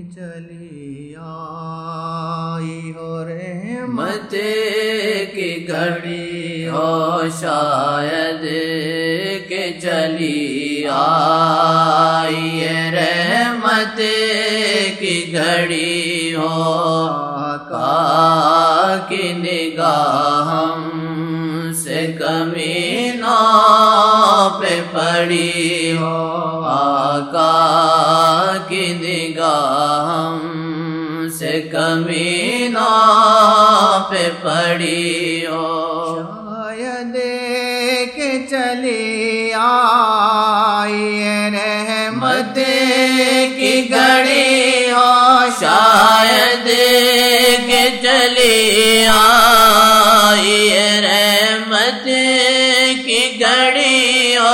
چلی آئی ہو رحمت کی گھڑی ہو شاید کہ چلی آئی رحمت کی گھڑی ہو آقا کی نگاہ ہم سے کمی نہ پہ پڑی ہو آقا کی نگاہ ہم سے کمی نہ پہ پڑی ہو شاید کہ چلی آئی رحمت کی گھڑی ہو شاید کہ چلی آئی رحمت کی گھڑی ہو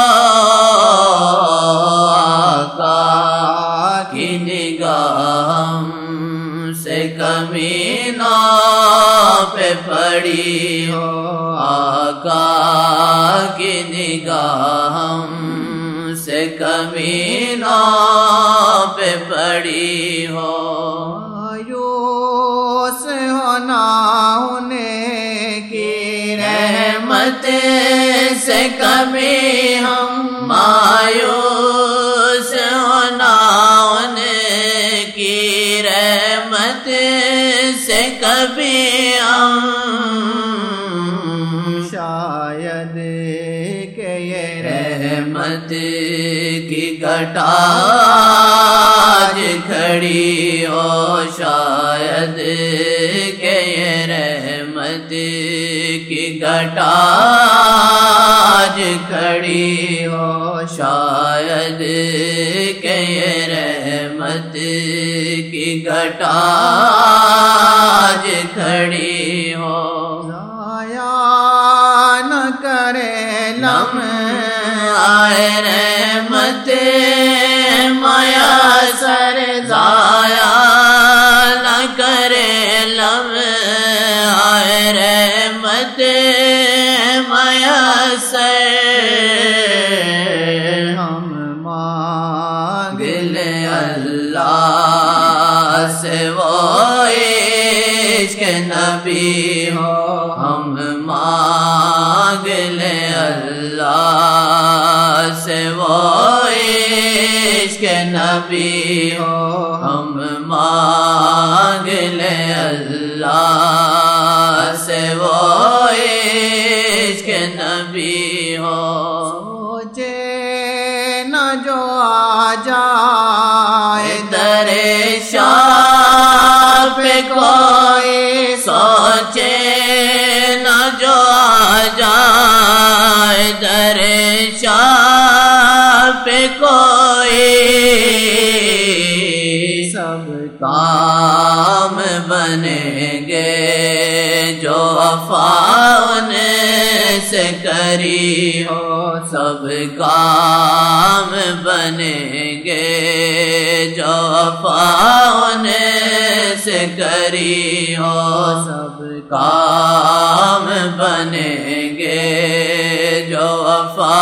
آقا کی نگاہ ہم سے کمی نہ پہ پڑی ہو آقا کی نگاہ ہم سے کمی نہ پہ پڑی ہو مایوس ہونا ہونے کی رحمت سے کبھی ہم مایوس ہونا ہونے کی رحمت سے کبھی ہم شاید کہ یہ رحمت کی گھٹا آج کھڑی ہو شاید کہ یہ رحمت کی گھٹا آج کھڑی ہو شاید کہ یہ رحمت کی گھٹا آج کھڑی ہو ضائع نہ کرے آئے رحمت میسر ضائع نہ کرے آئے رحمت میسر ہم مانگ لے اللہ سے وہ عشق نبی ہو ہم مانگ لے اللہ سے وہ عشق نبی ہو ہم مانگ لے اللہ سے وہ عشق نبی ہو سوچے نہ جو آ جائے در شاہ پہ کوئی سوچے نہ جو آ جائے در شاہ پہ کوئی سب کام بنیں گے جو وفا سے کری ہو سب کام بنیں گے جو وفا سے کری ہو سب کام بنیں گے جو وفا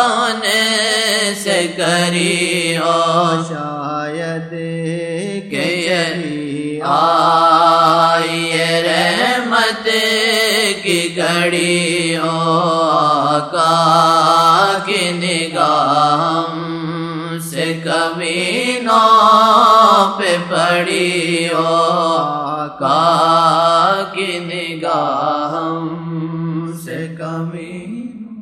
سے کری ہو شاید کہ یہ آئی رحمت کی گھڑی ہو آقا کی نگاہ ہم سے کمی نہ پہ پڑی ہو آقا کی نگاہ ہم سے کمی